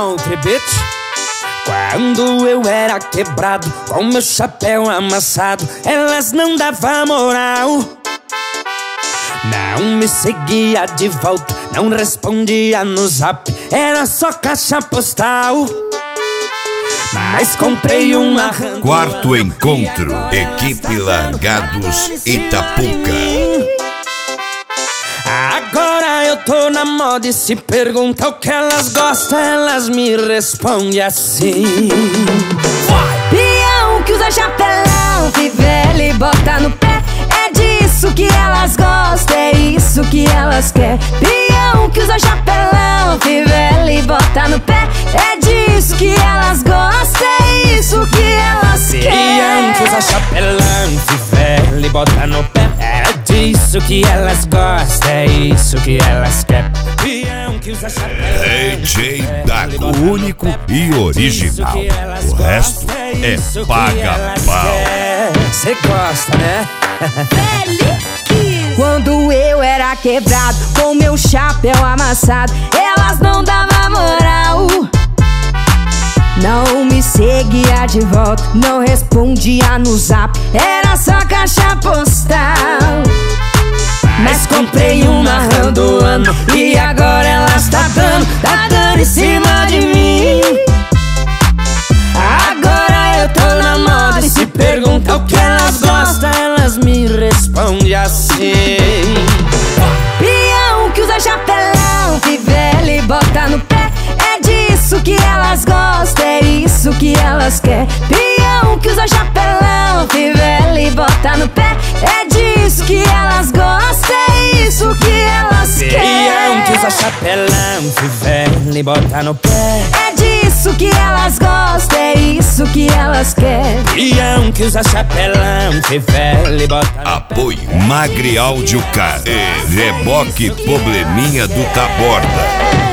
country, bitch. Quando eu era quebrado, com meu chapéu amassado, elas não davam moral. Não me seguia de volta, não respondia no zap, era só caixa postal. Mas comprei uma RAM. Quarto encontro, equipe Largados Itapuca. Agora eu tô na moda e se pergunta o que elas gostam, elas me respondem assim. Peão que usa chapelão, fivela e bota no pé, é disso que elas gostam, é isso que elas querem. Peão que usa chapelão, fivela e bota no pé, é disso que elas gostam, é isso que elas querem. Peão que usa chapelão, fivela e bota no pé, é disso que elas gostam, é isso que elas querem. Peão que usa chapelão, DJ Dago, único e original. O resto é paga-pau. Cê gosta, né? Quando eu era quebrado, com meu chapéu amassado, elas não davam moral. Não me seguia de volta, não respondia no zap, era só caixa postal. Mas comprei uma RAM do ano e agora elas tá dando em cima de mim. Agora eu tô na moda e se pergunta o que elas gostam, elas me respondem assim. Peão que usa chapelão, fivela e bota no pé, é disso que elas gostam, é isso que elas querem. Peão que usa chapelão, fivela e bota no pé, é disso que elas gostam, é isso que elas querem. Peão que usa chapelão, fivela e bota no pé, é disso que elas gostam, é isso que elas querem. Peão que usa chapelão, fivela e bota no pé. Apoio Magri Áudio Car e Reboque Probleminha do Taborda.